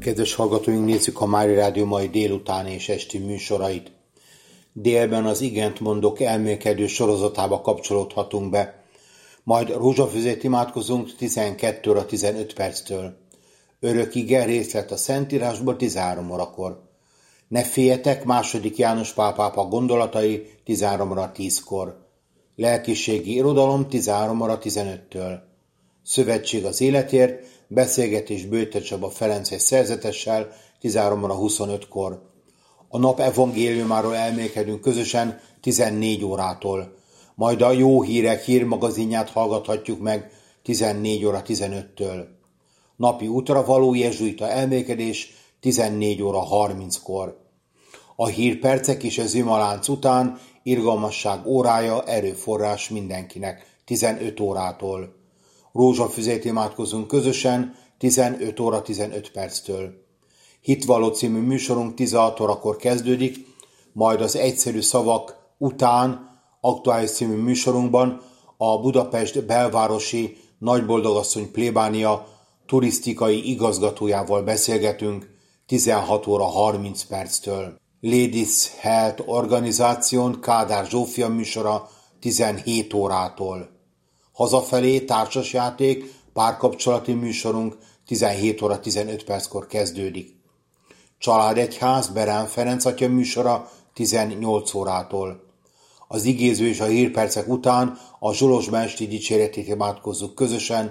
Kedves hallgatóink, nézzük a Mária Rádió mai délutáni és esti műsorait. Délben az Igent mondok elmélkedő sorozatába kapcsolódhatunk be. Majd rózsafüzét imádkozunk 12 óra 15 perctől. Örök ige részlet a Szentírásból 13 órakor. Ne féljetek, II. János Pál pápa gondolatai 13 óra 10-kor. Lelkiségi irodalom 13 óra 15-től. Szövetség az életért, beszélgetés Bőte Csaba Ferences szerzetessel 13 óra 25-kor. A nap evangéliumáról elmélkedünk közösen 14 órától. Majd a Jó Hírek hírmagazinját hallgathatjuk meg 14 óra 15-től. Napi útra való jezsuita elmélkedés 14 óra 30-kor. A hírpercek és az imalánc után irgalmasság órája, erőforrás mindenkinek 15 órától. Rózsafüzét imádkozunk közösen 15 óra 15 perctől. Hitvalló című műsorunk 16 órakor kezdődik, majd az egyszerű szavak után aktuális című műsorunkban a Budapest belvárosi Nagyboldogasszony plébánia turisztikai igazgatójával beszélgetünk 16 óra 30 perctől. Ladies Health Organization Kádár Zsófia műsora 17 órától. Hazafelé társasjáték, párkapcsolati műsorunk 17 óra 15 perckor kezdődik. Családegyház Berán Ferenc atya műsora 18 órától. Az igéző és a hírpercek után a Zsolozsma esti dicséretét imádkozzuk közösen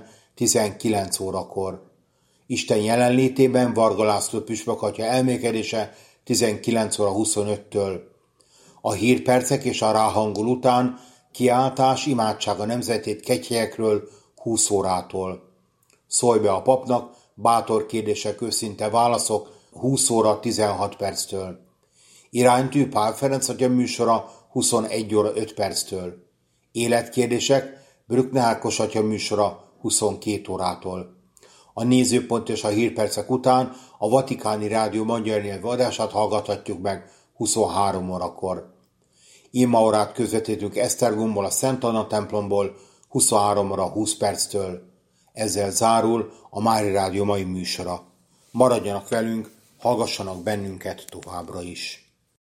19 órakor. Isten jelenlétében Varga László püspök atya elmélkedése 19 óra 25-től. A hírpercek és a ráhangol után kiáltás, imádság a nemzetét kegyhelyekről 20 órától. Szólj be a papnak, bátor kérdések, őszinte válaszok 20 óra 16 perctől. Iránytű Pál Ferenc atya műsora 21 óra 5 perctől. Életkérdések Brückner Ákos atya műsora 22 órától. A nézőpont és a hírpercek után a Vatikáni Rádió magyar nyelvű adását hallgathatjuk meg 23 órakor. Imaórát közvetítünk Esztergomból, a Szent Anna templomból 23 óra 20 perctől. Ezzel zárul a Mária Rádió mai műsora. Maradjanak velünk, hallgassanak bennünket továbbra is.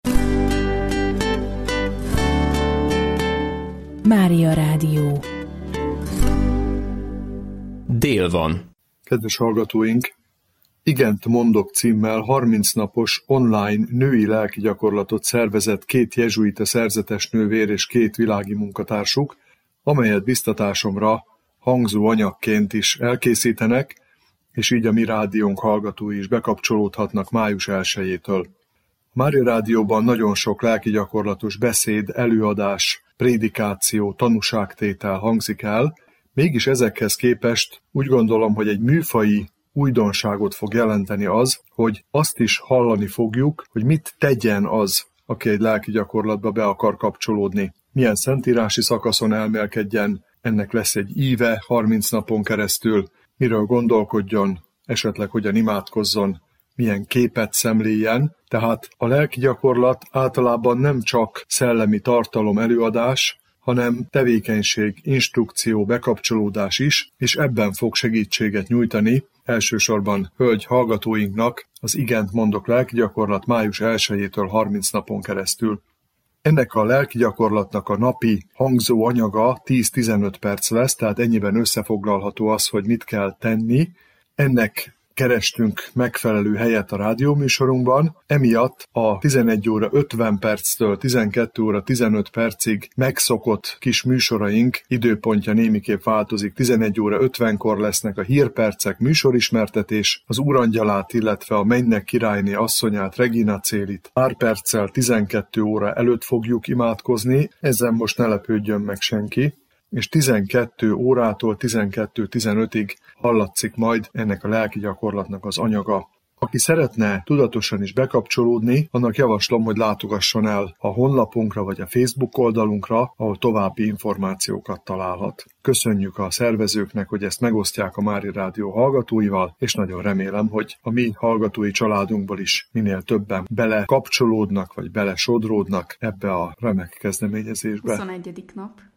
Mária Rádió. Dél van. Kedves hallgatóink, Igent mondok címmel 30 napos online női lelki gyakorlatot szervezett 2 jezsuita szerzetes nővér és 2 világi munkatársuk, amelyet biztatásomra hangzó anyagként is elkészítenek, és így a mi rádiónk hallgatói is bekapcsolódhatnak május 1-től. A Mária Rádióban nagyon sok lelki gyakorlatos beszéd, előadás, prédikáció, tanúságtétel hangzik el, mégis ezekhez képest úgy gondolom, hogy egy műfaji újdonságot fog jelenteni az, hogy azt is hallani fogjuk, hogy mit tegyen az, aki egy lelki gyakorlatba be akar kapcsolódni. Milyen szentírási szakaszon elmélkedjen, ennek lesz egy íve 30 napon keresztül, miről gondolkodjon, esetleg hogyan imádkozzon, milyen képet szemléljen. Tehát a lelki gyakorlat általában nem csak szellemi tartalom előadás, hanem tevékenység, instrukció, bekapcsolódás is, és ebben fog segítséget nyújtani elsősorban hölgy hallgatóinknak az Igent mondok lelkigyakorlat május 1-től 30 napon keresztül. Ennek a lelkigyakorlatnak a napi hangzó anyaga 10-15 perc lesz, tehát ennyiben összefoglalható az, hogy mit kell tenni. Ennek kerestünk megfelelő helyet a rádióműsorunkban, emiatt a 11 óra 50 perctől 12 óra 15 percig megszokott kis műsoraink időpontja némiképp változik. 11 óra 50-kor lesznek a hírpercek, műsorismertetés, az Úrangyalát, illetve a Mennynek királyné asszonyát, Regina Célit pár perccel 12 óra előtt fogjuk imádkozni, ezen most ne lepődjön meg senki, és 12 órától 12:15-ig hallatszik majd ennek a lelki gyakorlatnak az anyaga. Aki szeretne tudatosan is bekapcsolódni, annak javaslom, hogy látogasson el a honlapunkra vagy a Facebook oldalunkra, ahol további információkat találhat. Köszönjük a szervezőknek, hogy ezt megosztják a Mária Rádió hallgatóival, és nagyon remélem, hogy a mi hallgatói családunkból is minél többen belekapcsolódnak, vagy belesodródnak ebbe a remek kezdeményezésbe. 21. nap.